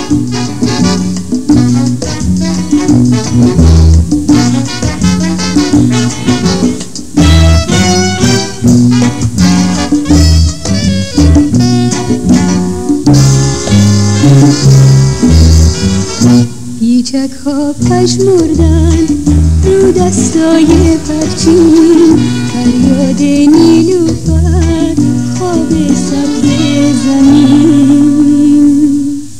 بیچک ها پژمردن رو دستای پرچین، فریاد نیلوفر خواب سبز زمین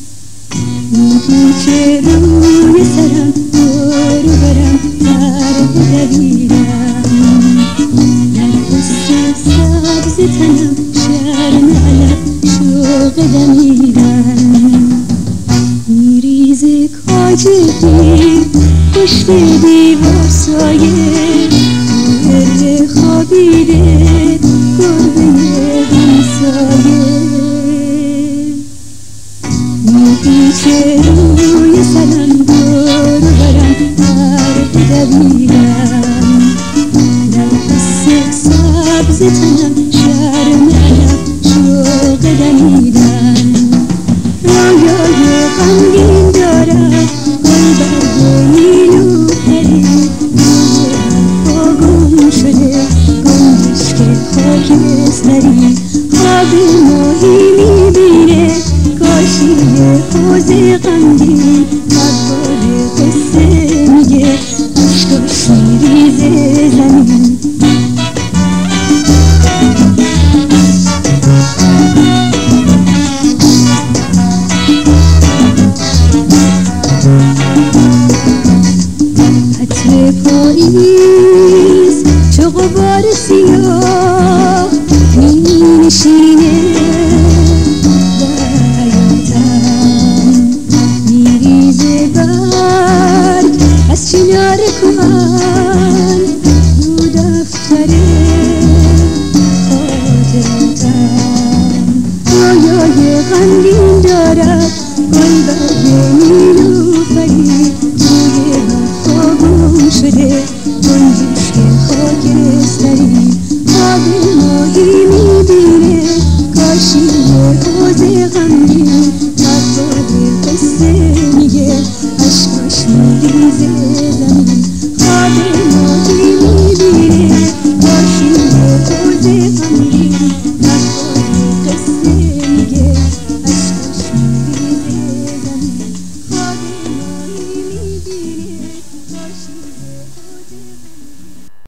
میپیچه روی سرم، دور و برم پر بدویرم، در پست سبز تنم شرم علف شوق دمیرم. میریزه کاجگی پشت دیوار سایه، گرد خوابیده گربه همسایه، میپیچه روی سرم، دور و برم پر بدویرم، در پست سبز تنم شرم علف شوق دمیرم. رویای غمگین دارد گلبرگ نیلوفری، روی حرفا گم شده گنجشک خاکستری، خواب ماهی میبینه کاشی حوض غمگین، مدار قصه میگه اشکاش میریزه زمین. عطر پاییز چو غبار سیاه می نشینه در حیاتم، میریزه برگ از چنار کهن رو دفتر خاطراتم. رویای غمگین دارد گلبرگ نیلوفری، روی حرفا گم شده گنجشک خاکستری، خواب ماهی میبینه کاشی